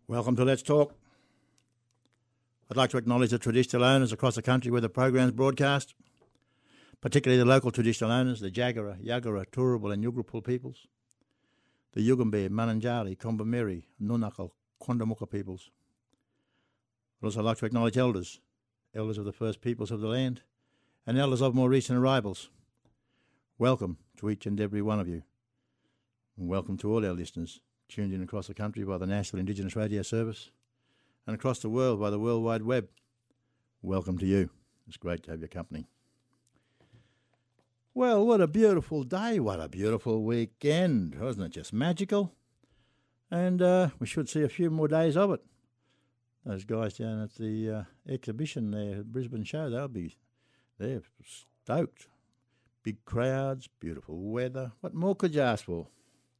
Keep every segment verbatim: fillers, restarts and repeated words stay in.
Welcome to Let's Talk. I'd like to acknowledge the traditional owners across the country where the program's broadcast, particularly the local traditional owners, the Jagera, Yagara, Turrbal and Yugrapul peoples, the Yugambeh, Mananjali, Kombumerri, Nunakal, Quandamooka peoples. I'd also like to acknowledge elders, elders of the first peoples of the land, and elders of more recent arrivals. Welcome to each and every one of you, and welcome to all our listeners tuned in across the country by the National Indigenous Radio Service and across the world by the World Wide Web. Welcome to you. It's great to have your company. Well, what a beautiful day. What a beautiful weekend. Wasn't it just magical? And uh, we should see a few more days of it. Those guys down at the uh, exhibition there at Brisbane Show, they'll be they're stoked. Big crowds, beautiful weather. What more could you ask for?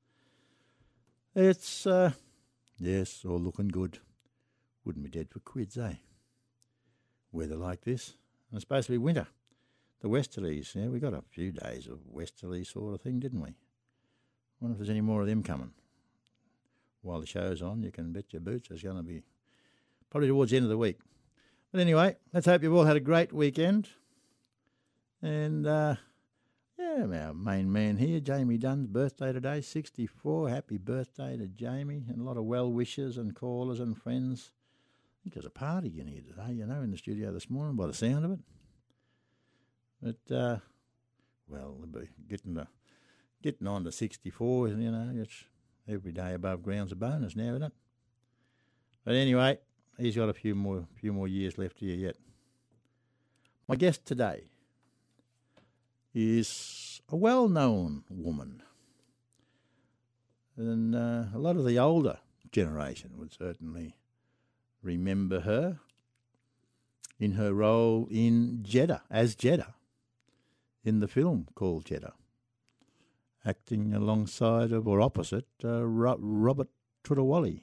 It's, uh, yes, all looking good. Wouldn't be dead for quids, eh? Weather like this. And it's supposed to be winter. The westerlies, yeah, we got a few days of westerly sort of thing, didn't we? Wonder if there's any more of them coming. While the show's on, you can bet your boots there's going to be probably towards the end of the week. But anyway, let's hope you've all had a great weekend. And, uh, yeah, our main man here, Jamie Dunn's birthday today, sixty-four. Happy birthday to Jamie. And a lot of well wishers and callers and friends. I think there's a party in here today, you know, in the studio this morning by the sound of it. But, uh, well, they'll be getting, to, getting on to sixty-four, you know, it's every day above ground's a bonus now, isn't it? But anyway, he's got a few more, few more years left here yet. My guest today is a well-known woman. And uh, a lot of the older generation would certainly remember her in her role in Jeddah, as Jeddah, in the film called Jeddah, acting alongside of, or opposite, uh, Ro- Robert Tudawally.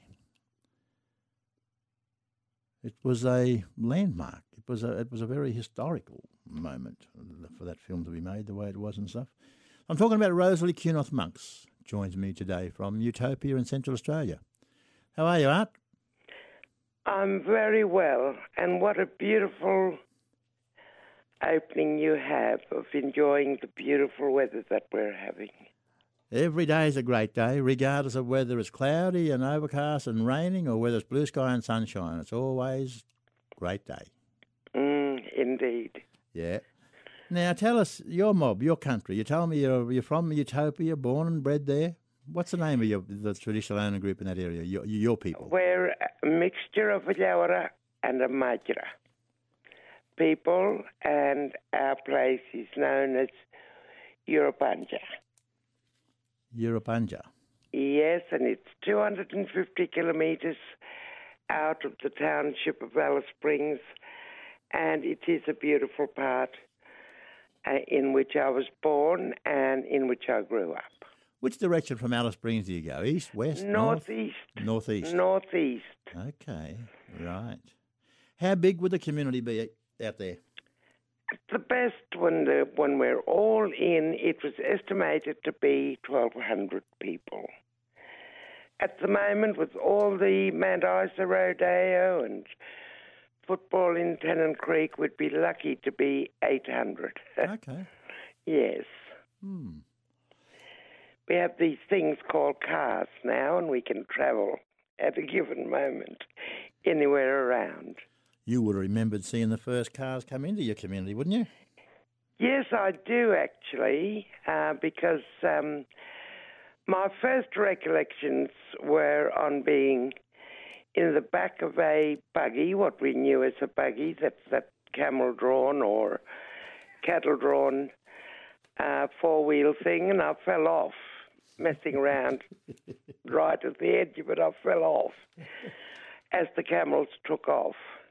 It was a landmark. It was a, it was a very historical moment for that film to be made the way it was and stuff. I'm talking about Rosalie Quinoth Monks, joins me today from Utopia in Central Australia. How are you, Art? I'm very well, and what a beautiful opening you have of enjoying the beautiful weather that we're having. Every day is a great day, regardless of whether it's cloudy and overcast and raining or whether it's blue sky and sunshine. It's always a great day. Mm, indeed. Yeah. Now, tell us your mob, your country. You told me you're, you're from Utopia, born and bred there. What's the name of your, the traditional owner group in that area, your, your people? We're a mixture of a Yawara and a Majra people, and our place is known as Yurupanja. Yurupanja. Yes, and it's two hundred fifty kilometres out of the township of Alice Springs, and it is a beautiful part uh, in which I was born and in which I grew up. Which direction from Alice Springs do you go? East, west, northeast? North? Northeast. Northeast. Okay, right. How big would the community be out there? The best when the when we're all in, it was estimated to be twelve hundred people. At the moment, with all the Mount Isa Rodeo and football in Tennant Creek, we'd be lucky to be eight hundred. Okay. Yes. Hmm. We have these things called cars now, and we can travel at a given moment anywhere around. You would have remembered seeing the first cars come into your community, wouldn't you? Yes, I do, actually, uh, because um, my first recollections were on being in the back of a buggy, what we knew as a buggy, that's that camel-drawn or cattle-drawn uh, four-wheel thing, and I fell off, messing around right at the edge of it. I fell off as the camels took off.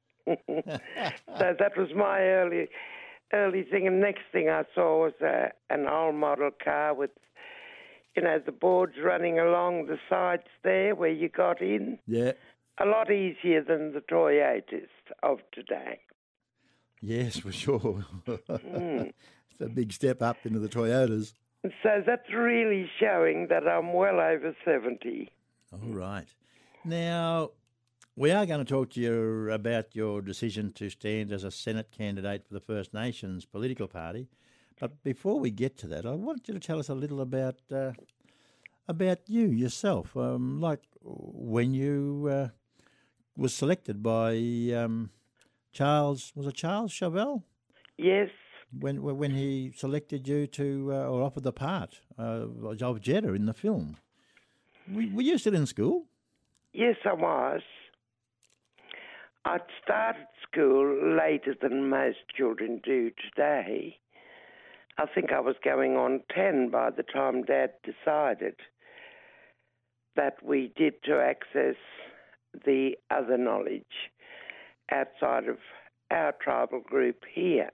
So that was my early early thing. And next thing I saw was a, an old model car with, you know, the boards running along the sides there where you got in. Yeah. A lot easier than the Toyotas of today. Yes, for sure. Mm. It's a big step up into the Toyotas. So that's really showing that I'm well over seventy. All right. Now, We are going to talk to you about your decision to stand as a Senate candidate for the First Nations political party. But before we get to that, I want you to tell us a little about uh, about you yourself, um, like when you uh, was selected by um, Charles, was it Charles Chauvel? Yes. When when he selected you to, uh, or offered the part uh, of Jeddah in the film. Were, were you still in school? Yes, I was. I'd started school later than most children do today. I think I was going on ten by the time Dad decided that we did to access the other knowledge outside of our tribal group here.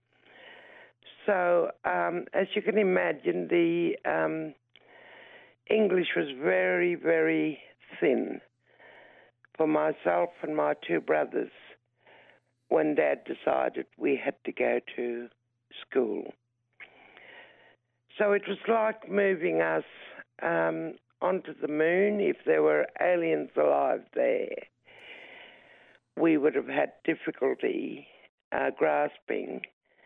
So, um, as you can imagine, the um, English was very, very thin for myself and my two brothers when Dad decided we had to go to school. So it was like moving us um, onto the moon. If there were aliens alive there, we would have had difficulty uh, grasping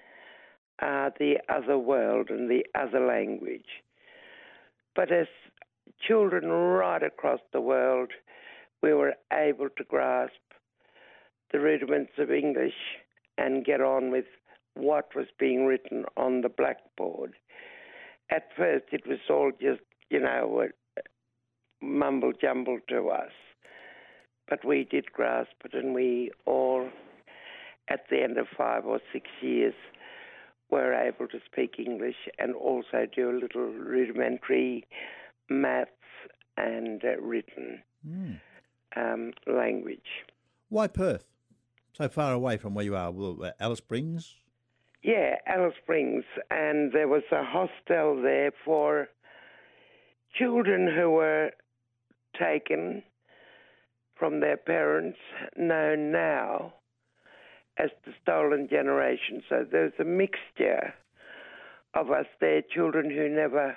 uh, the other world and the other language. But as children right across the world, we were able to grasp the rudiments of English and get on with what was being written on the blackboard. At first, it was all just, you know, mumble jumble to us. But we did grasp it, and we all, at the end of five or six years, were able to speak English and also do a little rudimentary maths and uh, written mm. um, language. Why Perth? So far away from where you are, well, Alice Springs? Yeah, Alice Springs. And there was a hostel there for children who were taken from their parents, known now as the Stolen Generation. So there's a mixture of us there, children who never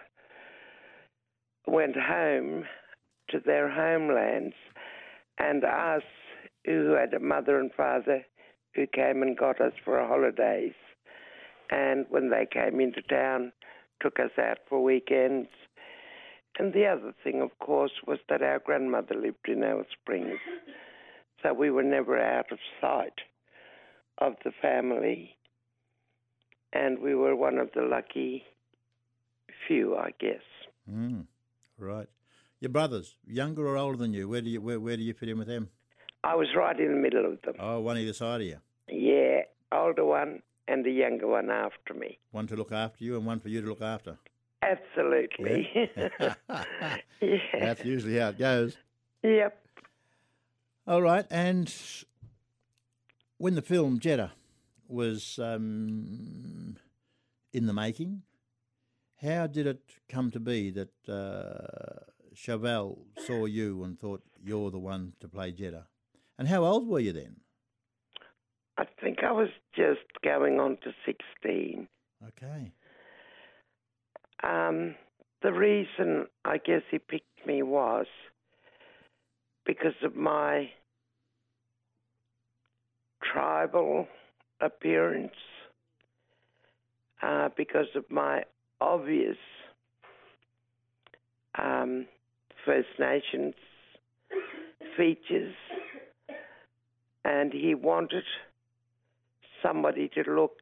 went home to their homelands, and us who had a mother and father who came and got us for holidays. And when they came into town, took us out for weekends. And the other thing, of course, was that our grandmother lived in Alice Springs. So we were never out of sight of the family. And we were one of the lucky few, I guess. Mm, right. Your brothers, younger or older than you, where do you where, where do you fit in with them? I was right in the middle of them. Oh, one either side of you? Yeah, older one and a younger one after me. One to look after you and one for you to look after? Absolutely. Yeah. Yeah. That's usually how it goes. Yep. All right, and when the film Jeddah was um, in the making, how did it come to be that uh, Chauvel saw you and thought you're the one to play Jeddah? And how old were you then? I think I was just going on to sixteen. Okay. Um, the reason I guess he picked me was because of my tribal appearance, uh, because of my obvious um, First Nations features, and he wanted somebody to look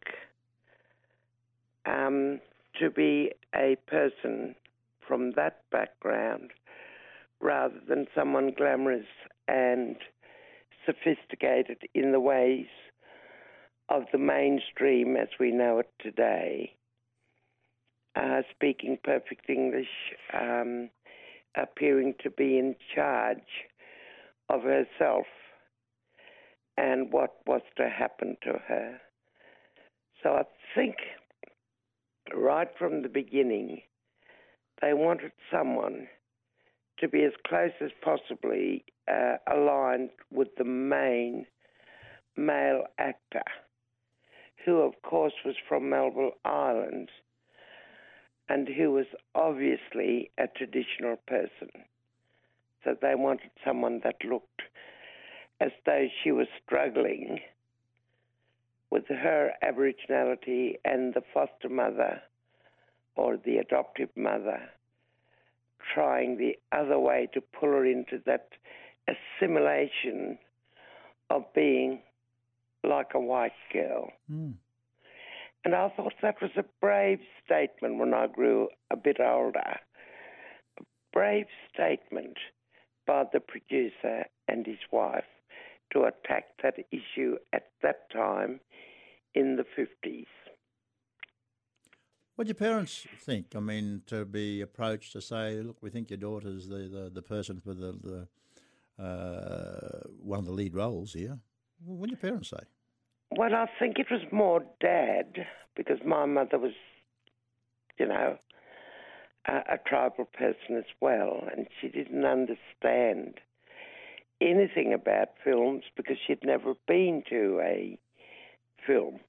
um, to be a person from that background rather than someone glamorous and sophisticated in the ways of the mainstream as we know it today, uh, speaking perfect English, um, appearing to be in charge of herself and what was to happen to her. So I think right from the beginning, they wanted someone to be as close as possibly uh, aligned with the main male actor, who of course was from Melville Island and who was obviously a traditional person. So they wanted someone that looked as though she was struggling with her Aboriginality and the foster mother or the adoptive mother trying the other way to pull her into that assimilation of being like a white girl. Mm. And I thought that was a brave statement when I grew a bit older. A brave statement by the producer and his wife to attack that issue at that time in the fifties. What do your parents think? I mean, to be approached to say, look, we think your daughter's the, the, the person for the, the uh, one of the lead roles here. What do your parents say? Well, I think it was more Dad, because my mother was, you know, a, a tribal person as well, and she didn't understand anything about films because she'd never been to a film.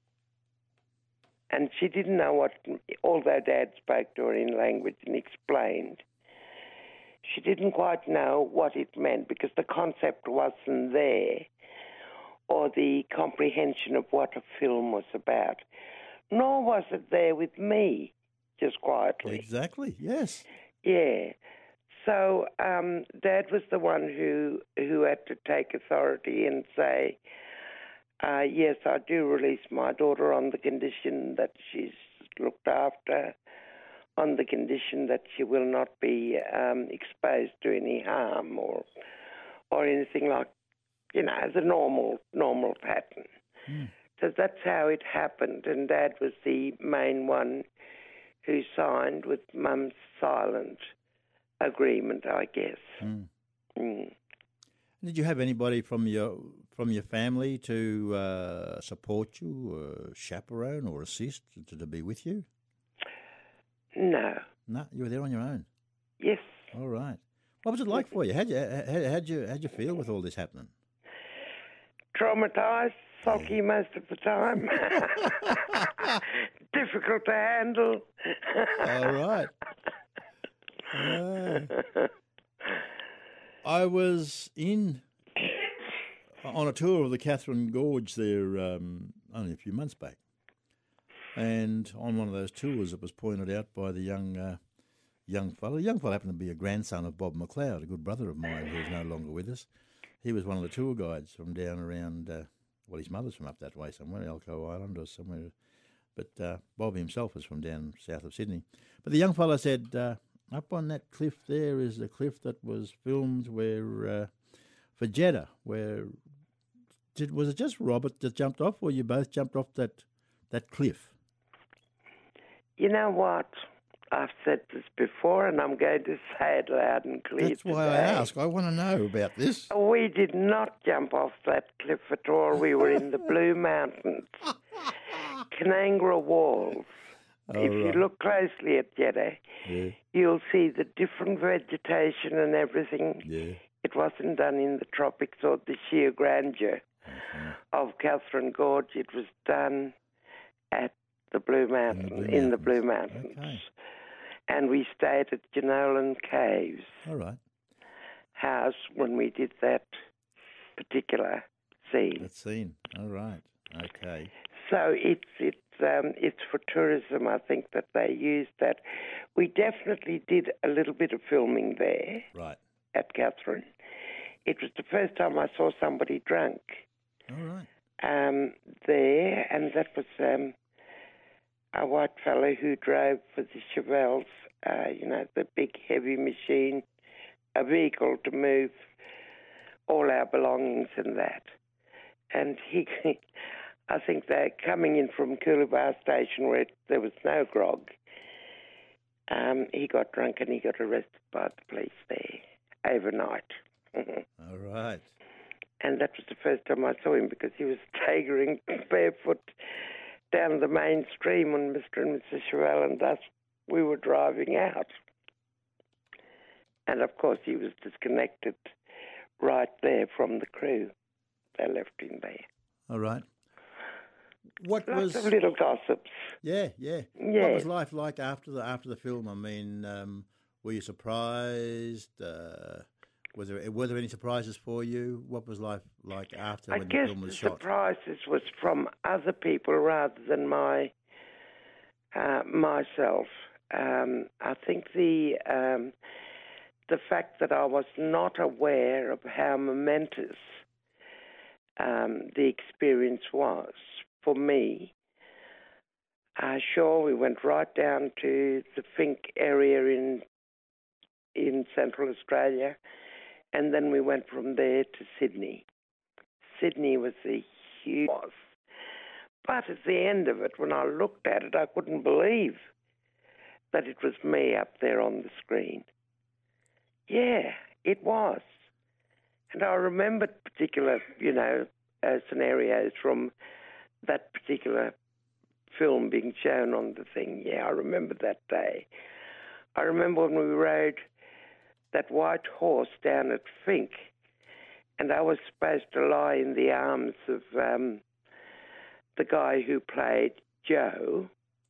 And she didn't know what, although Dad spoke to her in language and explained, she didn't quite know what it meant because the concept wasn't there or the comprehension of what a film was about. Nor was it there with me, just quietly. Exactly, yes. Yeah. So um, Dad was the one who, who had to take authority and say, Uh, yes, I do release my daughter on the condition that she's looked after, on the condition that she will not be um, exposed to any harm or or anything like, you know, the normal normal pattern. Mm. So that's how it happened, and Dad was the main one who signed with Mum's silent agreement, I guess. Mm. Mm. Did you have anybody from your from your family to uh, support you, or chaperone, or assist to, to be with you? No. No, you were there on your own. Yes. All right. What was it like for you? How'd you how, how'd you how'd you feel with all this happening? Traumatised, sulky yeah. most of the time. Difficult to handle. All right. Uh, I was in on a tour of the Katherine Gorge there um, only a few months back, and on one of those tours, it was pointed out by the young uh, young fellow. The young fellow happened to be a grandson of Bob McLeod, a good brother of mine who is no longer with us. He was one of the tour guides from down around. Uh, well, his mother's from up that way somewhere, Elcho Island or somewhere, but uh, Bob himself was from down south of Sydney. But the young fellow said, Uh, up on that cliff there is the cliff that was filmed where uh, for Jeddah, where did was it just Robert that jumped off, or you both jumped off that that cliff? You know what? I've said this before, and I'm going to say it loud and clear. That's why today. I ask. I want to know about this. We did not jump off that cliff at all. We were in the Blue Mountains, Canangra Walls. Oh, if right. you look closely at Jeddah, yeah. you'll see the different vegetation and everything. Yeah. It wasn't done in the tropics or the sheer grandeur mm-hmm. of Katherine Gorge. It was done at the Blue Mountains, in the Blue in Mountains. the Blue Mountains. Okay. And we stayed at Jenolan Caves All right. house when we did that particular scene. That scene. All right. Okay. So it's it's um, it's for tourism. I think that they used that. We definitely did a little bit of filming there. Right. At Katherine. It was the first time I saw somebody drunk. All right. Um, there, and that was um, a white fellow who drove for the Chevelles, uh, you know, the big heavy machine, a vehicle to move all our belongings and that. And he, I think they're coming in from Coolabah Station where there was no grog. Um, he got drunk and he got arrested by the police there overnight. All right. And that was the first time I saw him because he was staggering barefoot down the main stream when Mister and Missus Chevelle and us, we were driving out. And, of course, he was disconnected right there from the crew. They left him there. All right. What Lots was of little gossips. Yeah, yeah. Yeah. What was life like after the after the film? I mean, um, were you surprised? Uh, Was there were there any surprises for you? What was life like after I when guess the film was the shot? surprises was from other people rather than my uh, myself. Um, I think the um, the fact that I was not aware of how momentous um, the experience was for me. Uh, sure, we went right down to the Fink area in in Central Australia, and then we went from there to Sydney. Sydney was a huge loss. But at the end of it, when I looked at it, I couldn't believe that it was me up there on the screen. Yeah, it was. And I remembered particular, you know, uh, scenarios from that particular film being shown on the thing. Yeah, I remember that day. I remember when we rode that white horse down at Fink, and I was supposed to lie in the arms of um, the guy who played Joe,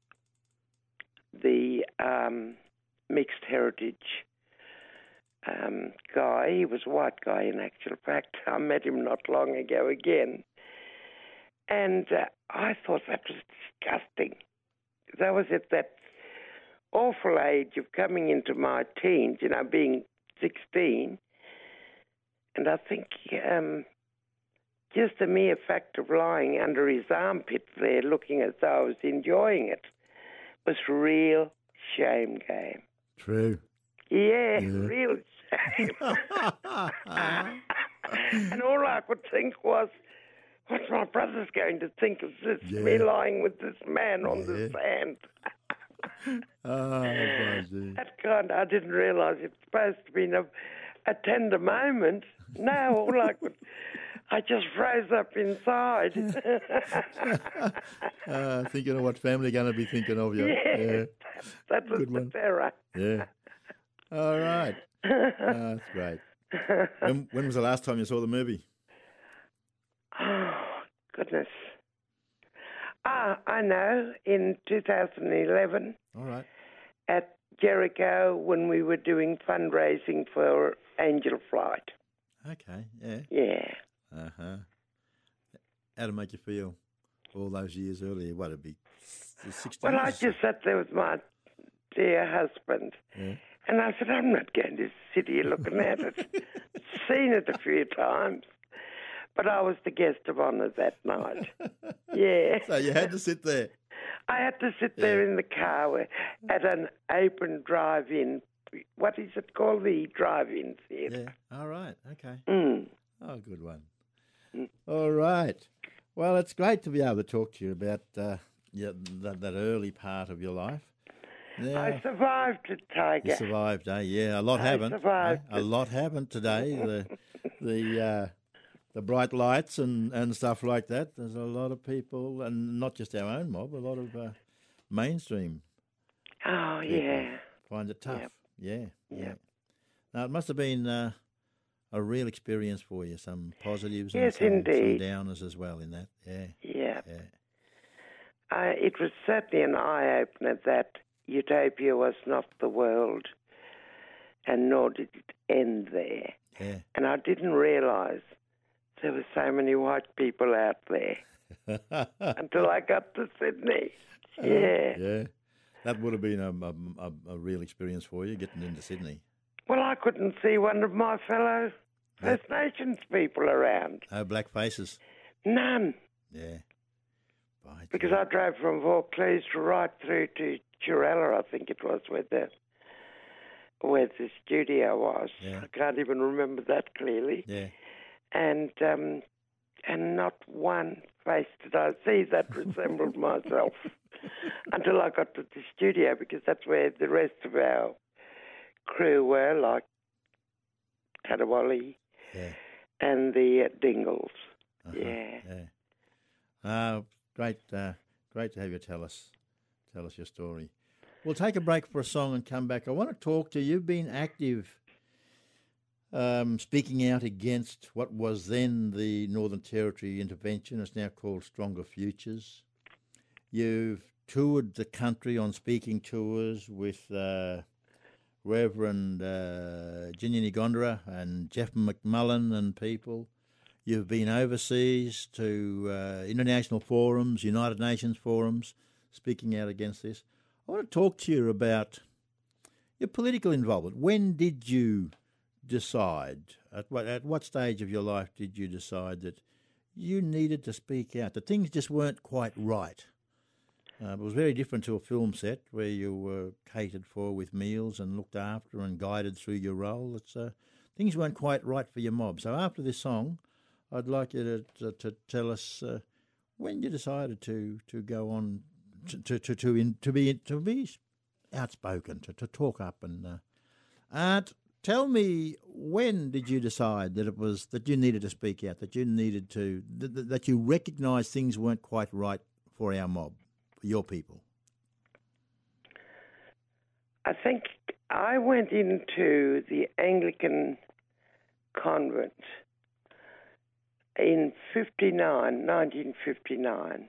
the um, mixed heritage um, guy. He was a white guy in actual fact. I met him not long ago again. And uh, I thought that was disgusting. That was at that awful age of coming into my teens, you know, being sixteen. And I think um, just the mere fact of lying under his armpit there looking as though I was enjoying it was real shame game. True. Yeah, Yeah. real shame. And all I could think was, what's my brother's going to think of this, Yeah. me lying with this man on Yeah. the sand? Oh, I see. That kind, I didn't realise it's supposed to be a, a tender moment. No, all I could, I just froze up inside. uh, thinking of what family are going to be thinking of you. Yeah, Yeah. that was Good the one. terror. Yeah. All right. Oh, that's great. When, when was the last time you saw the movie? Oh, goodness. Ah, I know, in two thousand eleven All right. at Jericho when we were doing fundraising for Angel Flight. Okay. Yeah. Yeah. Uh huh. How did it make you feel all those years earlier? What, it'd be sixty Well, I years? just sat there with my dear husband, Yeah. and I said, I'm not going to sit here looking at it. Seen it a few times, but I was the guest of honour that night. Yeah. So you had to sit there. I had to sit there Yeah. in the car where, at an open drive-in. What is it called? The drive-in theatre. Yeah. All right. Okay. Mm. Oh, good one. Mm. All right. Well, it's great to be able to talk to you about uh, yeah, that, that early part of your life. Now, I survived it, Tiger. you survived, eh? Yeah, a lot I happened. survived eh? A it. lot happened today. The the uh, the bright lights and, and stuff like that. There's a lot of people, and not just our own mob, a lot of uh, mainstream Oh, people yeah. find it tough. Yep. Yeah, yeah. Yep. Now, it must have been uh, a real experience for you, some positives Yes, and some, some indeed. downers as well in that. Yeah, Yeah. yeah. I, it was certainly an eye-opener that utopia was not the world, and nor did it end there. Yeah. And I didn't realise there were so many white people out there until I got to Sydney. Yeah. Yeah. That would have been a, a, a, a real experience for you, getting into Sydney. Well, I couldn't see one of my fellow First Nations people around. No black faces. None. Yeah. Right. Because yeah. I drove from Vaucluse right through to Chirella, I think it was, where the where the studio was. Yeah. I can't even remember that clearly. Yeah. And um, and not one face did I see that resembled myself until I got to the studio, because that's where the rest of our crew were, like Kadawali Yeah. and the uh, Dingles. Uh-huh. Yeah. Yeah. Uh, great, uh, great to have you tell us, tell us your story. We'll take a break for a song and come back. I want to talk to you. You've been active, um, speaking out against what was then the Northern Territory intervention. It's now called Stronger Futures. You've toured the country on speaking tours with uh, Reverend uh, Ginyani Gondara and Jeff McMullen and people. You've been overseas to uh, international forums, United Nations forums, speaking out against this. I want to talk to you about your political involvement. When did you decide, at what, at what stage of your life did you decide that you needed to speak out, that things just weren't quite right? Uh, it was very different to a film set where you were catered for with meals and looked after and guided through your role. It's uh, things weren't quite right for your mob. So after this song, I'd like you to to, to tell us uh, when you decided to, to go on to to to to, in, to be to be outspoken, to, to talk up and uh, and tell me, when did you decide that it was that you needed to speak out, that you needed to that, that you recognised things weren't quite right for our mob? Your people? I think I went into the Anglican convent in fifty-nine, nineteen fifty-nine.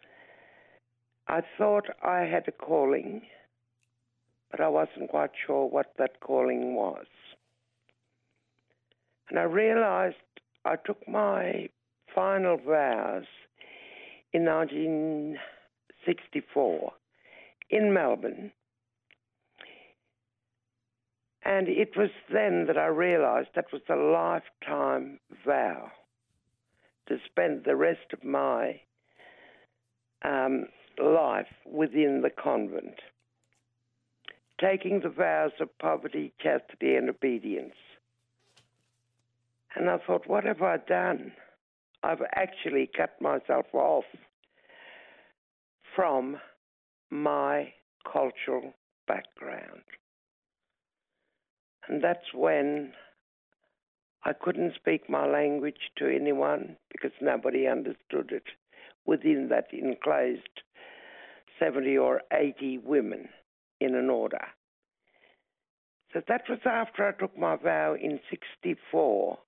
I thought I had a calling, but I wasn't quite sure what that calling was. And I realized I took my final vows in nineteen sixty-four in Melbourne. And it was then that I realised that was a lifetime vow, to spend the rest of my um, life within the convent, taking the vows of poverty, chastity and obedience. And I thought, what have I done? I've actually cut myself off from my cultural background. And that's when I couldn't speak my language to anyone because nobody understood it within that enclosed seventy or eighty women in an order. So that was after I took my vow in sixty-four.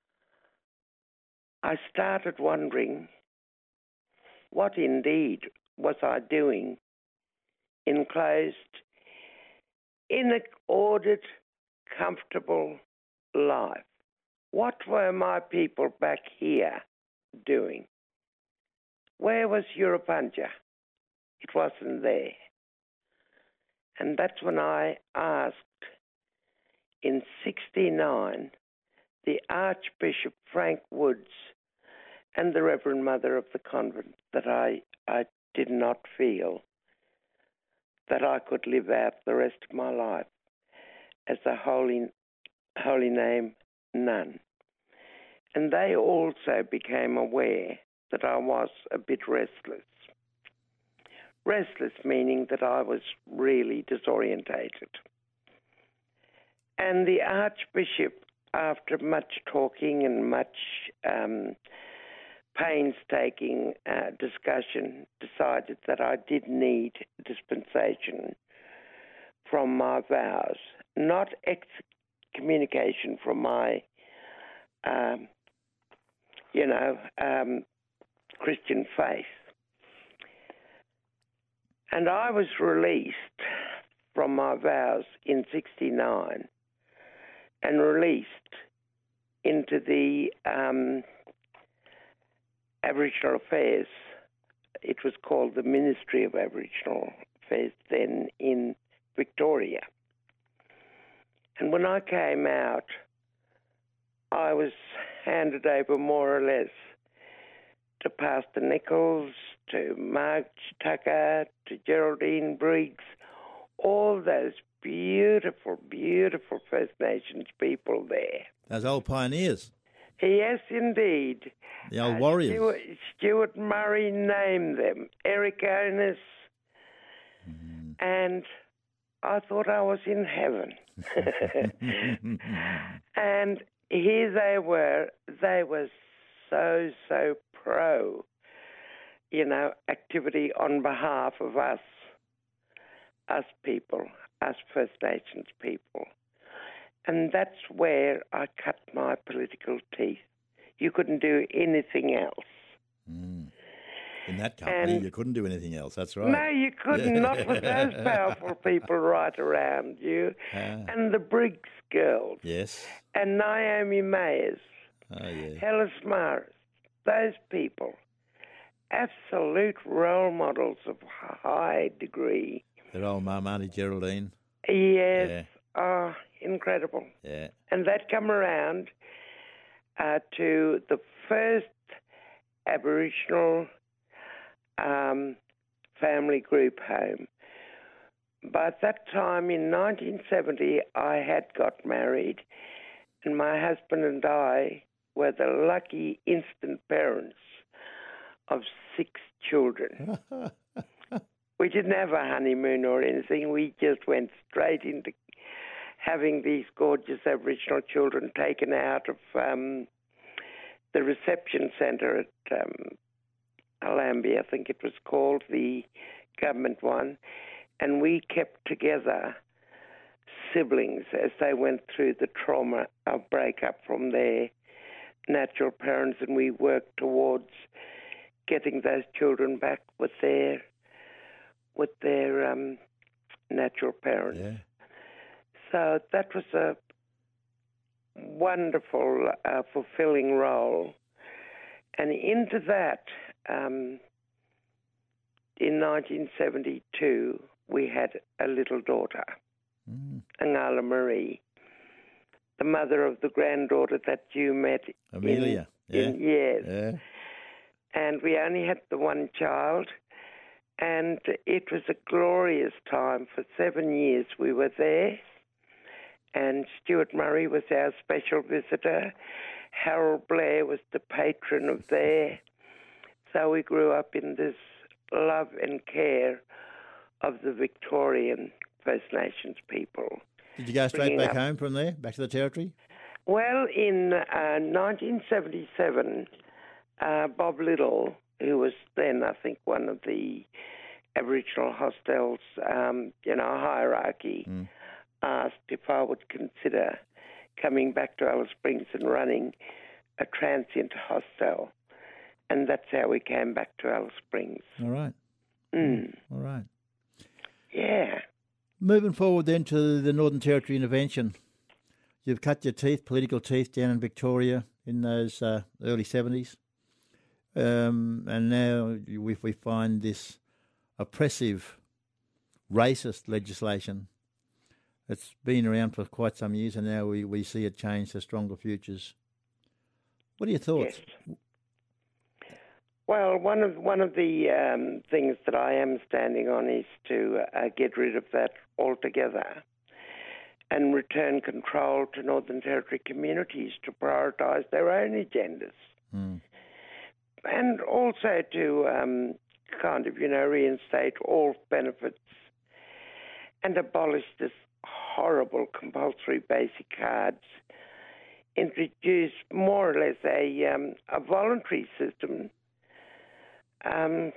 I started wondering, what indeed was I doing enclosed in an ordered, comfortable life? What were my people back here doing? Where was Europunja? It wasn't there. And that's when I asked in sixty-nine the Archbishop Frank Woods and the Reverend Mother of the convent that I, I did not feel that I could live out the rest of my life as a holy, holy name nun. And they also became aware that I was a bit restless. Restless meaning that I was really disorientated. And the Archbishop, after much talking and much um, painstaking uh, discussion, decided that I did need dispensation from my vows, not excommunication from my, um, you know, um, Christian faith. And I was released from my vows in sixty-nine and released into the um, Aboriginal Affairs. It was called the Ministry of Aboriginal Affairs then in Victoria. And when I came out, I was handed over more or less to Pastor Nichols, to Mark Tucker, to Geraldine Briggs, all those beautiful, beautiful First Nations people there. Those old pioneers. Yes, indeed. The old uh, warriors. Stuart, Stuart Murray named them, Eric Onus, mm. and I thought I was in heaven. And here they were. They were so, so pro, you know, activity on behalf of us, us people, us First Nations people. And that's where I cut my political teeth. You couldn't do anything else. Mm. In that company, And you couldn't do anything else. That's right. no, you couldn't, Yeah. not with those powerful people right around you. Ah. And the Briggs girls. Yes. And Naomi Mayers. Oh, yeah. Hellis Morris. Those people. Absolute role models of high degree. Their old mum, Auntie Geraldine. Yes. Yeah. Oh, incredible. Yeah. And that come around uh, to the first Aboriginal um, family group home. By that time in nineteen seventy, I had got married, and my husband and I were the lucky instant parents of six children. We didn't have a honeymoon or anything. We just went straight into having these gorgeous Aboriginal children taken out of um, the reception centre at um, Alambia, I think it was called, the government one, and we kept together siblings as they went through the trauma of breakup from their natural parents, and we worked towards getting those children back with their with their um, natural parents. Yeah. So that was a wonderful, uh, fulfilling role. And into that, um, in nineteen seventy-two, we had a little daughter, Mm. Angala Marie, the mother of the granddaughter that you met. Amelia. In, Yeah. in, yes. Yeah. And we only had the one child, and it was a glorious time. For seven years we were there, and Stuart Murray was our special visitor. Harold Blair was the patron of there. So we grew up in this love and care of the Victorian First Nations people. Did you go straight Bringing back up- home from there, back to the Territory? Well, in uh, nineteen seventy-seven, uh, Bob Little, who was then, I think, one of the Aboriginal hostels, um, you know, hierarchy, Mm. asked if I would consider coming back to Alice Springs and running a transient hostel. And that's how we came back to Alice Springs. All right. Mm. All right. Yeah. Moving forward then to the Northern Territory intervention. You've cut your teeth, political teeth, down in Victoria in those uh, early seventies. Um, and now we, we find this oppressive, racist legislation. It's been around for quite some years, and now we, we see it change to stronger futures. What are your thoughts? Yes. Well, one of one of the um, things that I am standing on is to uh, get rid of that altogether and return control to Northern Territory communities to prioritise their own agendas. Mm. And also to um, kind of, you know, reinstate all benefits and abolish this horrible compulsory basic cards, introduce more or less a, um, a voluntary system um,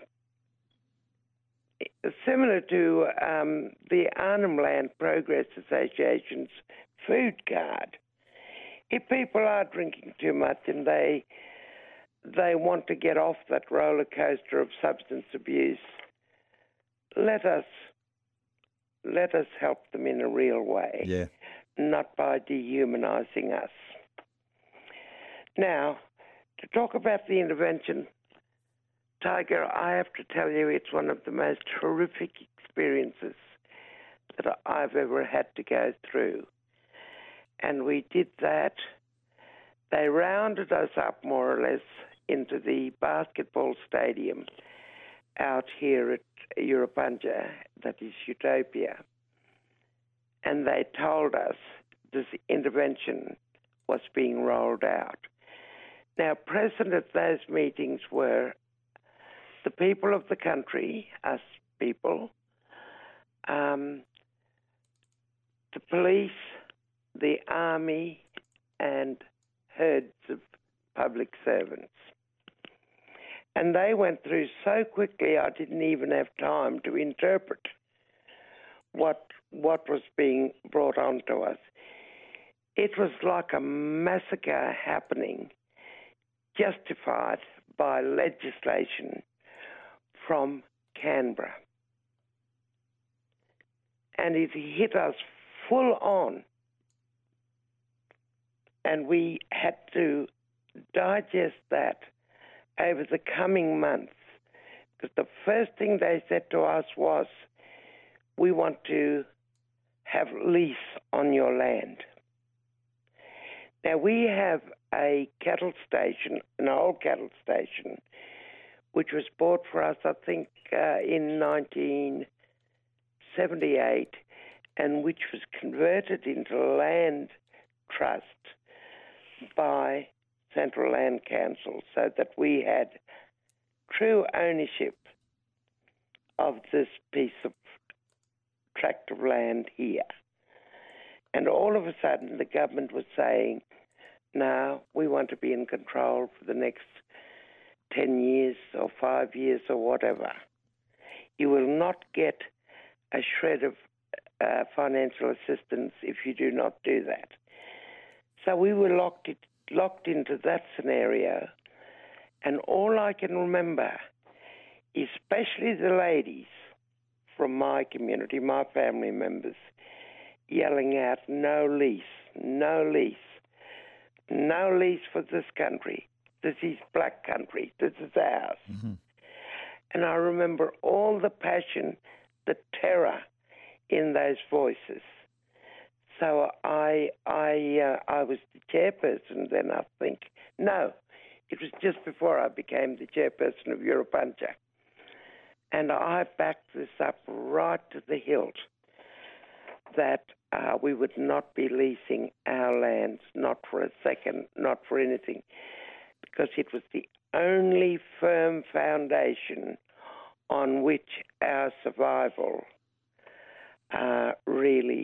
similar to um, the Arnhem Land Progress Association's food card. If people are drinking too much and they they want to get off that roller coaster of substance abuse, let us let us help them in a real way, Yeah. not by dehumanising us. Now, to talk about the intervention, Tiger, I have to tell you it's one of the most horrific experiences that I've ever had to go through. And we did that. They rounded us up more or less into the basketball stadium out here at Eurobunga, that is Utopia. And they told us this intervention was being rolled out. Now, present at those meetings were the people of the country, us people, um, the police, the army, and herds of public servants. And they went through so quickly I didn't even have time to interpret what what was being brought on to us. It was like a massacre happening, justified by legislation from Canberra. And it hit us full on. And we had to digest that over the coming months. Because the first thing they said to us was, we want to have lease on your land. Now, we have a cattle station, an old cattle station, which was bought for us, I think, uh, in nineteen seventy-eight, and which was converted into land trust by Central Land Council, so that we had true ownership of this piece of tract of land here. And all of a sudden, the government was saying, no, we want to be in control for the next ten years or five years or whatever. You will not get a shred of uh, financial assistance if you do not do that. So we were locked, it, locked into that scenario. And all I can remember, especially the ladies from my community, my family members, yelling out, no lease, no lease, no lease for this country. This is black country. This is ours. Mm-hmm. And I remember all the passion, the terror in those voices. So I, I, uh, I was the chairperson then, I think. No, it was just before I became the chairperson of Europunja. And I backed this up right to the hilt that uh, we would not be leasing our lands, not for a second, not for anything, because it was the only firm foundation on which our survival uh, really,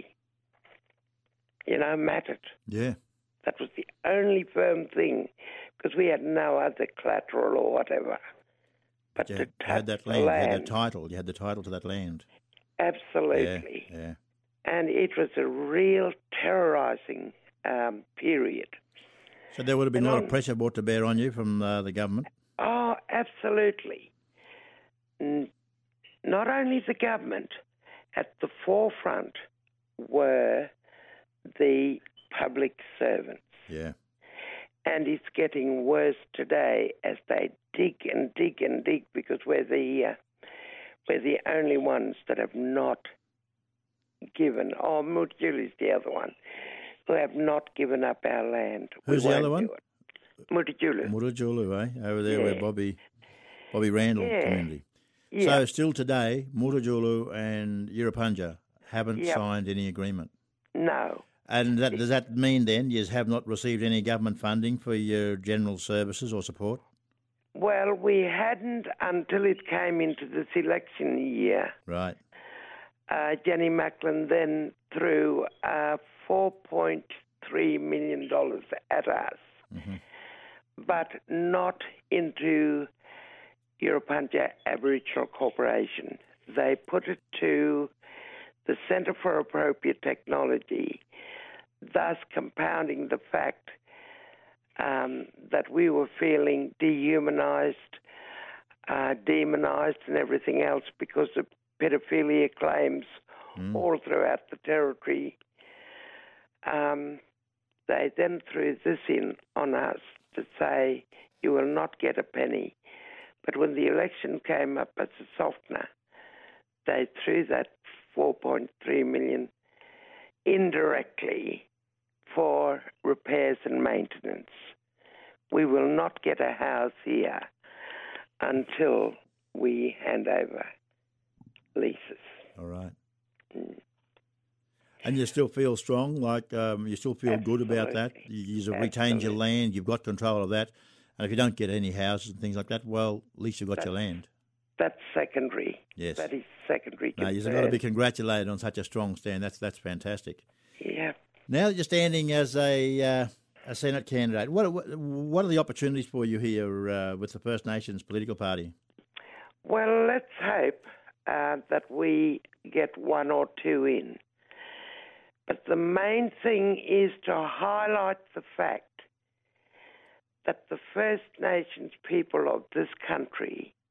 you know, mattered. Yeah. That was the only firm thing, because we had no other collateral or whatever. But you to had, had that land, land, you had the title, you had the title to that land. Absolutely. Yeah, yeah. And it was a real terrorising um, period. So there would have been and a lot on, of pressure brought to bear on you from uh, the government? Oh, absolutely. N- not only the government, at the forefront were the public servants. Yeah. And it's getting worse today as they dig and dig and dig, because we're the, uh, we're the only ones that have not given, oh, Mutijulu is the other one, who have not given up our land. Who's we the other one? Mutijulu. Mutijulu, eh? Over there yeah. where Bobby Bobby Randall yeah. community. Yeah. So still today, Mutijulu and Europunja haven't yep. signed any agreement? No. And that, does that mean then you have not received any government funding for your general services or support? Well, we hadn't until it came into this election year. Right. Uh, Jenny Macklin then threw uh, four point three million dollars at us, mm-hmm. but not into Europunja Aboriginal Corporation. They put it to the Centre for Appropriate Technology, thus compounding the fact um, that we were feeling dehumanised, uh, demonised and everything else because of pedophilia claims mm. all throughout the territory. Um, they then threw this in on us to say, you will not get a penny. But when the election came up as a softener, they threw that four point three million dollars indirectly for repairs and maintenance. We will not get a house here until we hand over leases. All right. Mm. And you still feel strong, like um, you still feel Absolutely. good about that? You, you've retained your land, you've got control of that, and if you don't get any houses and things like that, well, at least you've got that's, your land. That's secondary. Yes. That is secondary. No, you've got to be congratulated on such a strong stand. That's that's fantastic. Yeah. Now that you're standing as a uh, a Senate candidate, what, what what are the opportunities for you here uh, with the First Nations political party? Well, let's hope uh, that we get one or two in. But the main thing is to highlight the fact that the First Nations people of this country,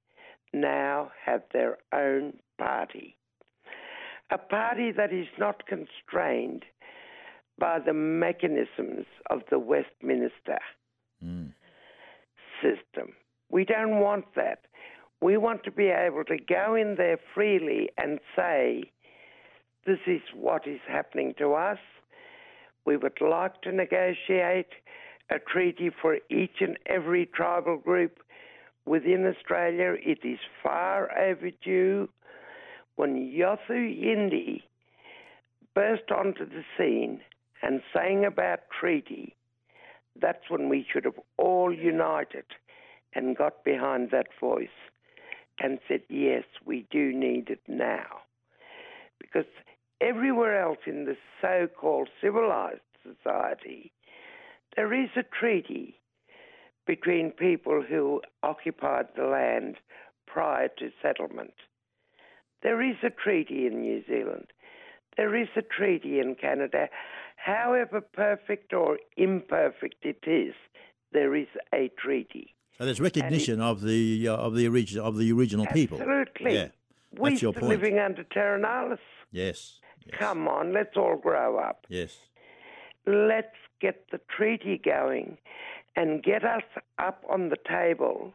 now have their own party. A party that is not constrained by the mechanisms of the Westminster mm. system. We don't want that. We want to be able to go in there freely and say, this is what is happening to us. We would like to negotiate a treaty for each and every tribal group within Australia. It is far overdue. When Yothu Yindi burst onto the scene and sang about treaty, that's when we should have all united and got behind that voice and said, yes, we do need it now. Because everywhere else in the so-called civilized society, there is a treaty between people who occupied the land prior to settlement. There is a treaty in New Zealand. There is a treaty in Canada. However perfect or imperfect it is, there is a treaty. So there's recognition it, of the uh, of the original of the original people. Absolutely. Yeah, we're that's your still point. living under Terra Nullius. Yes, yes. Come on, let's all grow up. Yes. Let's get the treaty going and get us up on the table.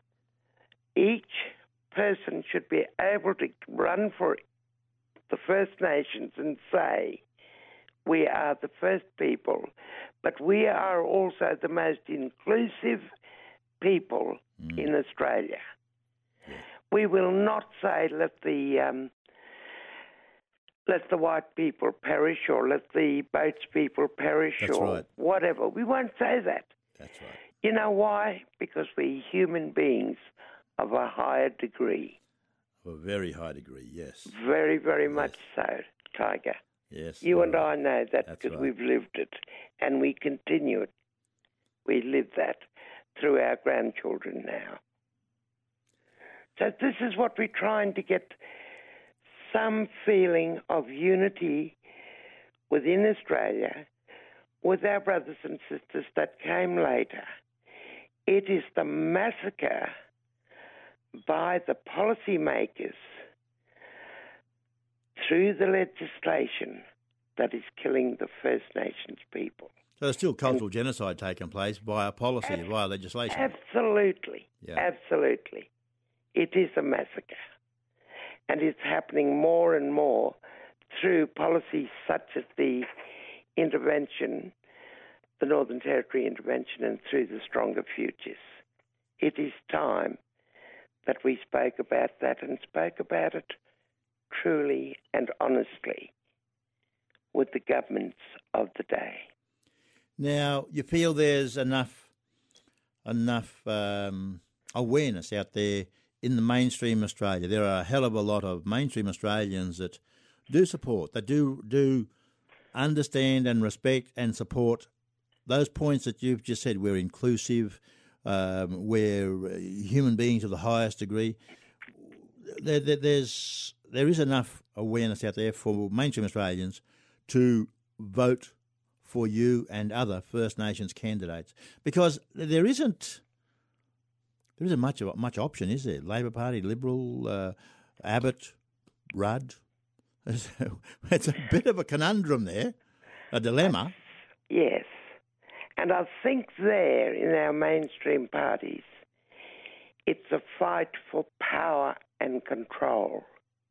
Each person should be able to run for the First Nations and say, we are the first people, but we are also the most inclusive people mm. in Australia. Yeah. We will not say let the um, let the white people perish or let the boats people perish That's or right. whatever. We won't say that. That's right. You know why? Because we're human beings of a higher degree. Of a very high degree, yes. Very, very yes. much so, Tiger. Yes. You and right. I know that That's because right. we've lived it and we continue it. We live that through our grandchildren now. So this is what we're trying to get, some feeling of unity within Australia with our brothers and sisters that came later. It is the massacre by the policymakers through the legislation that is killing the First Nations people. So there's still cultural and genocide taking place via policy, ab- via legislation. Absolutely. Yeah. Absolutely. It is a massacre. And it's happening more and more through policies such as the intervention, the Northern Territory intervention, and through the Stronger Futures. It is time that we spoke about that and spoke about it truly and honestly with the governments of the day. Now, you feel there's enough enough um, awareness out there in the mainstream Australia. There are a hell of a lot of mainstream Australians that do support, that do do understand and respect and support those points that you've just said. We're inclusive, um, we're human beings of the highest degree. There, there, there's there is enough awareness out there for mainstream Australians to vote for you and other First Nations candidates, because there isn't there isn't much of much option, is there? Labor Party, Liberal, uh, Abbott, Rudd. It's a bit of a conundrum there, a dilemma. Yes, and I think there in our mainstream parties, it's a fight for power and control.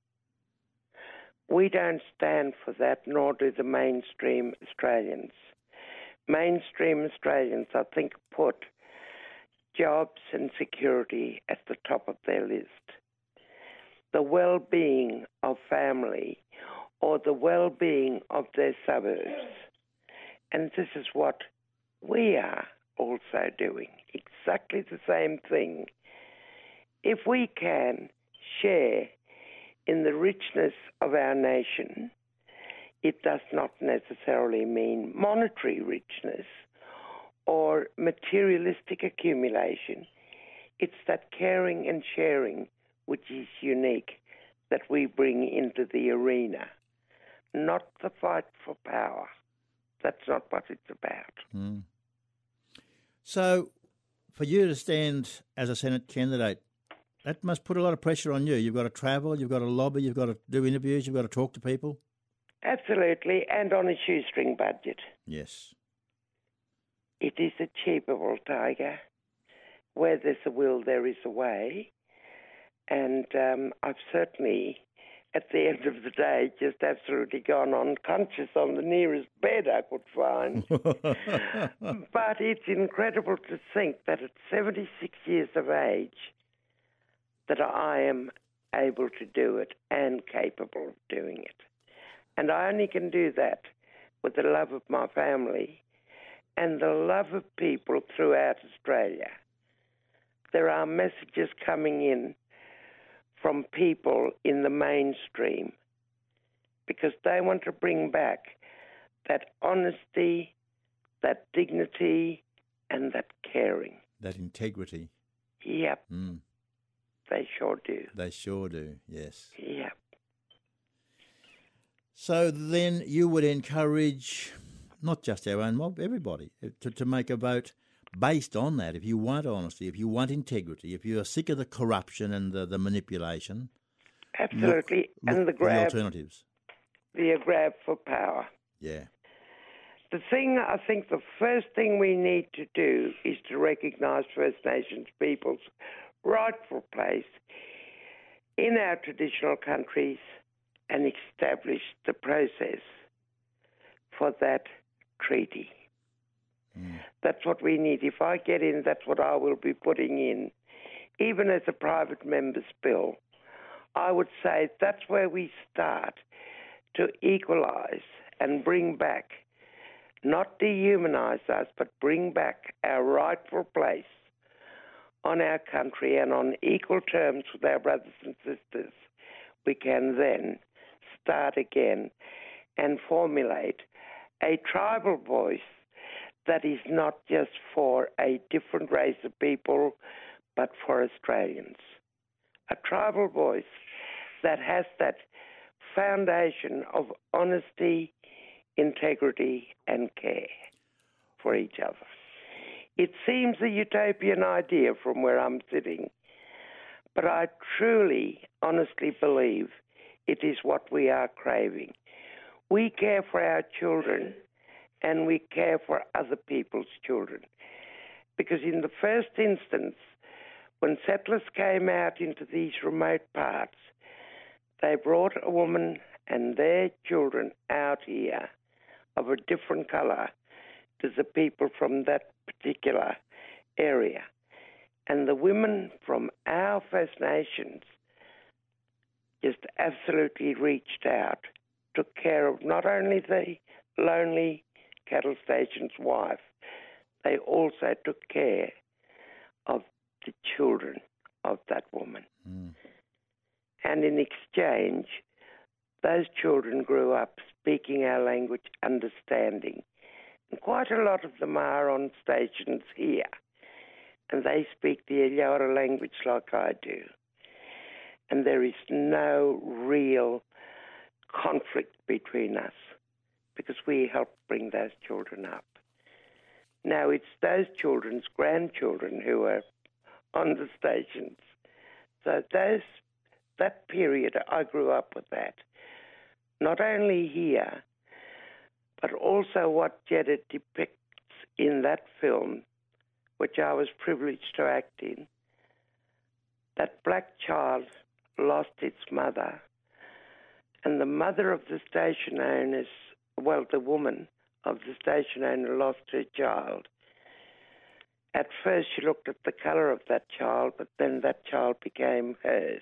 We don't stand for that, nor do the mainstream Australians. Mainstream Australians, I think, put jobs and security at the top of their list. The well-being of family or the well-being of their suburbs. And this is what we are also doing, exactly the same thing. If we can share in the richness of our nation, it does not necessarily mean monetary richness or materialistic accumulation. It's that caring and sharing which is unique that we bring into the arena, not the fight for power. That's not what it's about. Mm. So, for you to stand as a Senate candidate That must put a lot of pressure on you. You've got to travel, you've got to lobby, you've got to do interviews, you've got to talk to people. Absolutely, and on a shoestring budget. Yes. It is achievable, Tiger. Where there's a will, there is a way. And um, I've certainly, at the end of the day, just absolutely gone unconscious on the nearest bed I could find. But it's incredible to think that at seventy-six years of age, that I am able to do it and capable of doing it. And I only can do that with the love of my family and the love of people throughout Australia. There are messages coming in from people in the mainstream because they want to bring back that honesty, that dignity, and that caring. That integrity. Yep. Mm. They sure do. They sure do, yes. Yep. So then you would encourage not just our own mob, everybody, to, to make a vote based on that. If you want honesty, if you want integrity, if you are sick of the corruption and the, the manipulation. Absolutely. Look, and look the grab. The alternatives. The grab for power. Yeah. The thing, I think the first thing we need to do is to recognise First Nations people's rightful place in our traditional countries and establish the process for that treaty. Mm. That's what we need. If I get in, that's what I will be putting in. Even as a private member's bill, I would say that's where we start to equalise and bring back, not dehumanise us, but bring back our rightful place on our country, and on equal terms with our brothers and sisters, we can then start again and formulate a tribal voice that is not just for a different race of people, but for Australians. A tribal voice that has that foundation of honesty, integrity, and care for each other. It seems a utopian idea from where I'm sitting, but I truly, honestly believe it is what we are craving. We care for our children and we care for other people's children. Because in the first instance, when settlers came out into these remote parts, they brought a woman and their children out here of a different colour to the people from that particular area. And the women from our First Nations just absolutely reached out, took care of not only the lonely cattle station's wife, they also took care of the children of that woman. Mm. And in exchange, those children grew up speaking our language, understanding. And quite a lot of them are on stations here, and they speak the Eora language like I do. And there is no real conflict between us because we help bring those children up. Now, it's those children's grandchildren who are on the stations. So those, that period, I grew up with that. Not only here, but also what Jeddah depicts in that film, which I was privileged to act in. That black child lost its mother, and the mother of the station owners, well, the woman of the station owner lost her child. At first she looked at the colour of that child, but then that child became hers.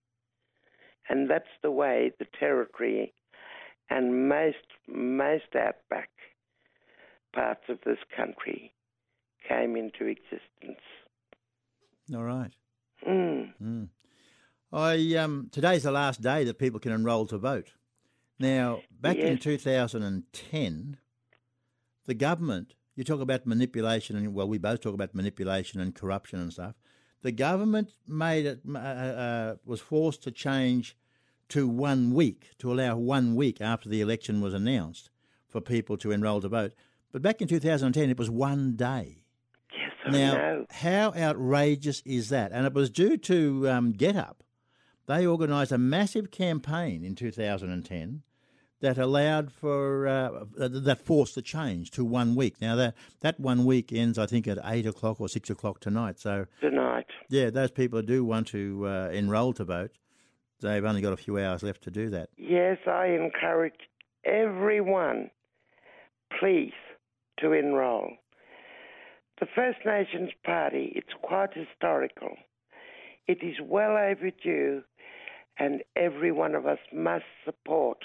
And that's the way the territory and most, most outback parts of this country came into existence. All right. Mm. Mm. I um, today's the last day that people can enrol to vote. Now, back yes. in two thousand ten, the government, you talk about manipulation, and well, we both talk about manipulation and corruption and stuff. The government made it uh, uh, was forced to change to one week, to allow one week after the election was announced for people to enrol to vote. But back in two thousand ten, it was one day. Yes. Now, know. how outrageous is that? And it was due to um, Get Up. They organised a massive campaign in two thousand ten that allowed for, uh, that forced the change to one week. Now, that, that one week ends, I think, at eight o'clock or six o'clock tonight. So, Tonight. yeah, those people who do want to uh, enrol to vote, they've only got a few hours left to do that. Yes, I encourage everyone, please, to enrol. The First Nations Party, it's quite historical. It is well overdue, and every one of us must support,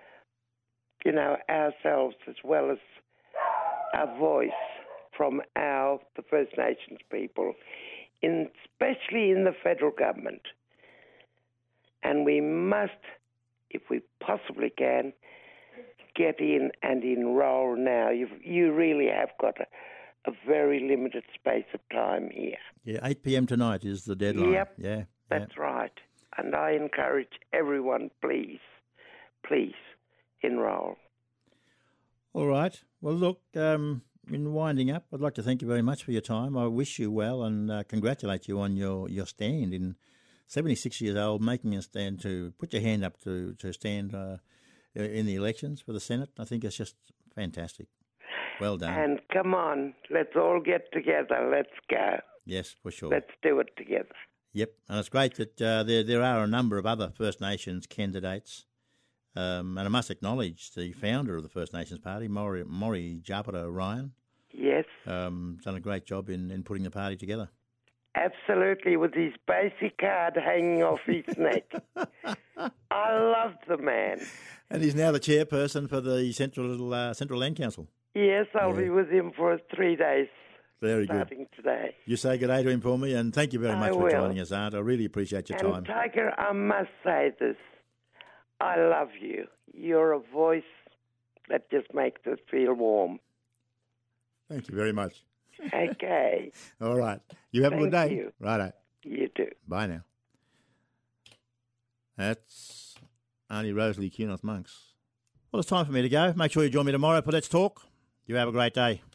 you know, ourselves as well as our voice from our, the First Nations people, in, especially in the federal government. And we must, if we possibly can, get in and enrol now. You've, you really have got a, a very limited space of time here. Yeah, eight p.m. tonight is the deadline. Yep, yeah, that's yeah. right. And I encourage everyone, please, please, enrol. All right. Well, look, um, in winding up, I'd like to thank you very much for your time. I wish you well and uh, congratulate you on your, your stand in seventy-six years old, making a stand to put your hand up to, to stand uh, in the elections for the Senate. I think it's just fantastic. Well done. And come on, let's all get together. Let's go. Yes, for sure. Let's do it together. Yep, and it's great that uh, there there are a number of other First Nations candidates, um, and I must acknowledge the founder of the First Nations Party, Maury, Maury Japara Ryan. Yes. Um, done a great job in, in putting the party together. Absolutely, with his basic card hanging off his neck. I love the man. And he's now the chairperson for the Central uh, Central Land Council. Yes, I'll Yeah. be with him for three days. Very starting good. today. You say good day to him for me, and thank you very much I for will. joining us, Aunt. I really appreciate your And time. Tiger, I must say this. I love you. You're a voice that just makes us feel warm. Thank you very much. Okay. All right. You have a good Thank day. you. Righto. You too. Bye now. That's Auntie Rosalie Cunith Monks. Well, it's time for me to go. Make sure you join me tomorrow for Let's Talk. You have a great day.